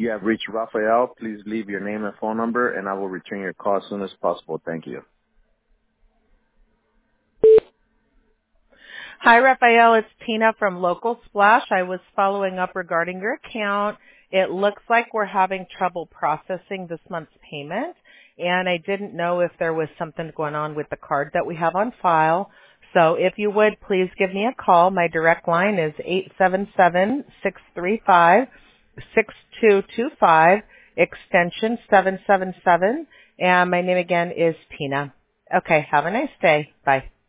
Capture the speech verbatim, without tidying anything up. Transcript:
You have reached Rafael. Please leave your name and phone number, and I will return your call as soon as possible. Thank you. Hi, Rafael. It's Tina from Local Splash. I was following up regarding your account. It looks like we're having trouble processing this month's payment, and I didn't know if there was something going on with the card that we have on file. So if you would, please give me a call. My direct line is eight seven seven, six three five, six two two five, extension seven seven seven, and my name again is Tina. Okay, have a nice day. Bye.